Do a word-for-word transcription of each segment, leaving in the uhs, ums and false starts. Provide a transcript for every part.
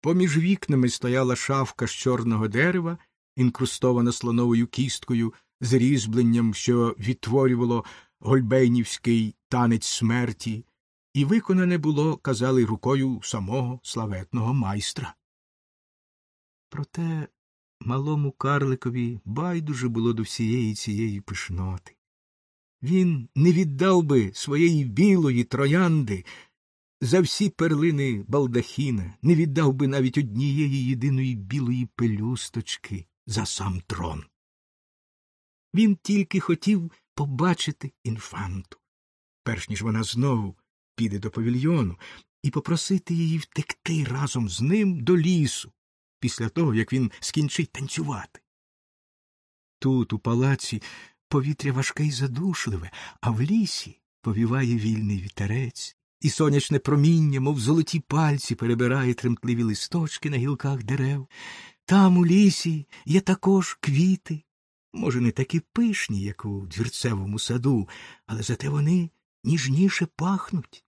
Поміж вікнами стояла шафка з чорного дерева, інкрустована слоновою кісткою, з різьбленням, що відтворювало гольбейнівський танець смерті, і виконане було, казали, рукою самого славетного майстра. Проте малому карликові байдуже було до всієї цієї пишноти. Він не віддав би своєї білої троянди за всі перлини балдахіна, не віддав би навіть однієї єдиної білої пелюсточки за сам трон. Він тільки хотів побачити інфанту, перш ніж вона знову піде до павільйону, і попросити її втекти разом з ним до лісу, після того, як він скінчить танцювати. Тут, у палаці, повітря важке й задушливе, а в лісі повіває вільний вітерець, і сонячне проміння, мов золоті пальці, перебирає тремтливі листочки на гілках дерев. Там, у лісі, є також квіти, може, не такі пишні, як у двірцевому саду, але зате вони ніжніше пахнуть.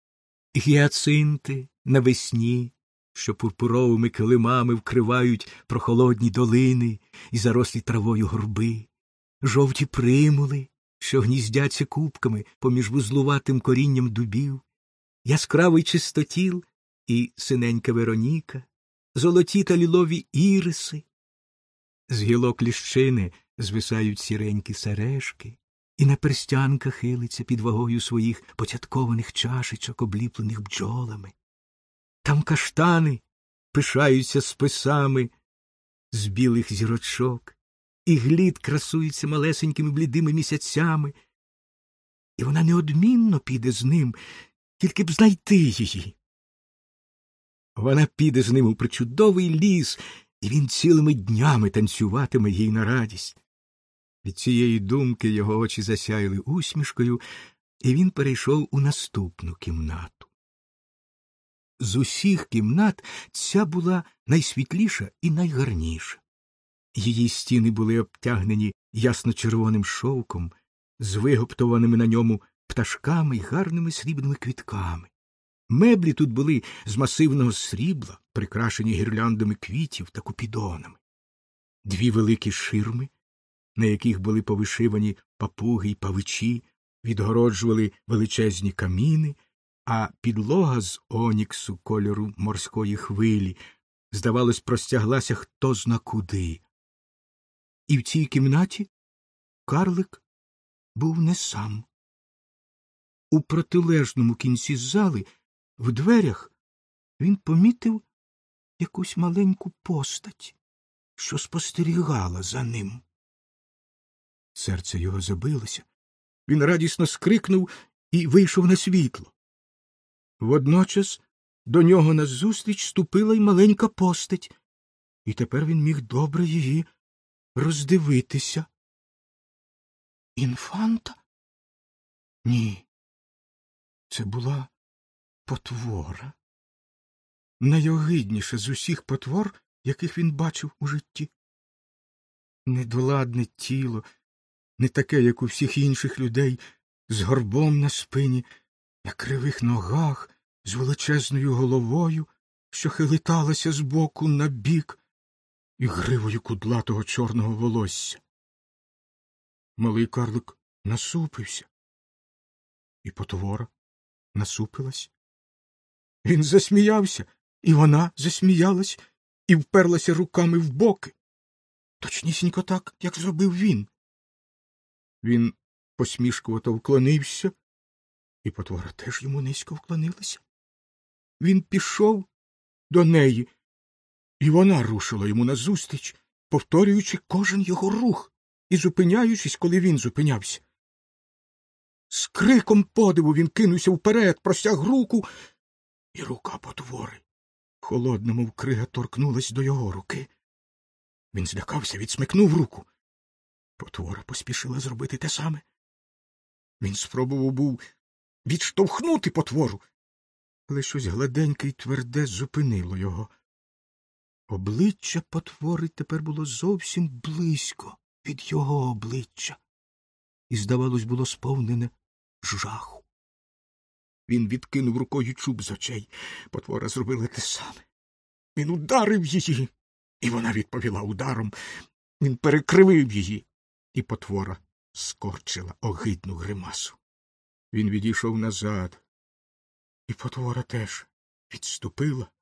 Гіацинти навесні, що пурпуровими килимами вкривають прохолодні долини і зарослі травою горби, жовті примули, що гніздяться купками поміж вузлуватим корінням дубів, яскравий чистотіл і синенька Вероніка, золоті та лілові іриси. З гілок ліщини звисають сіренькі сережки, і на перстянках хилиться під вагою своїх поцяткованих чашечок, обліплених бджолами. Там каштани пишаються списами з білих зірочок, і глід красується малесенькими блідими місяцями, і вона неодмінно піде з ним, тільки б знайти її. Вона піде з ним у причудовий ліс, і він цілими днями танцюватиме їй на радість. Від цієї думки його очі засяяли усмішкою, і він перейшов у наступну кімнату. З усіх кімнат ця була найсвітліша і найгарніша. Її стіни були обтягнені ясно-червоним шовком, з виговтованими на ньому пташками й гарними срібними квітками. Меблі тут були з масивного срібла, прикрашені гірляндами квітів та купідонами. Дві великі ширми, на яких були повишивані папуги й павичі, відгороджували величезні каміни, а підлога з оніксу кольору морської хвилі, здавалось, простяглася хто зна куди. І в цій кімнаті карлик був не сам. У протилежному кінці зали, в дверях, він помітив якусь маленьку постать, що спостерігала за ним. Серце його забилося. Він радісно скрикнув і вийшов на світло. Водночас до нього назустріч ступила й маленька постать, і тепер він міг добре її роздивитися. Інфанта? Ні. Це була потвора. Найогидніша з усіх потвор, яких він бачив у житті. Недоладне тіло, не таке, як у всіх інших людей, з горбом на спині, на кривих ногах, з величезною головою, що хилиталася з боку на бік, і гривою кудлатого чорного волосся. Малий карлик насупився, і потвора насупилась. Він засміявся, і вона засміялась, і вперлася руками в боки. Точнісінько так, як зробив він. Він посмішкувато вклонився, і потвора теж йому низько вклонилася. Він пішов до неї, і вона рушила йому назустріч, повторюючи кожен його рух і зупиняючись, коли він зупинявся. З криком подиву він кинувся вперед, простяг руку, і рука потвори, холодна, мов крига, торкнулась до його руки. Він злякався, відсмикнув руку. Потвора поспішила зробити те саме. Він спробував був відштовхнути потвору, але щось гладеньке й тверде зупинило його. Обличчя потвори тепер було зовсім близько від його обличчя і, здавалось, було сповнене жаху. Він відкинув рукою чуб з очей. Потвора зробила те саме. Він ударив її, і вона відповіла ударом. Він перекривив її, і потвора скорчила огидну гримасу. Він відійшов назад, і потвора теж відступила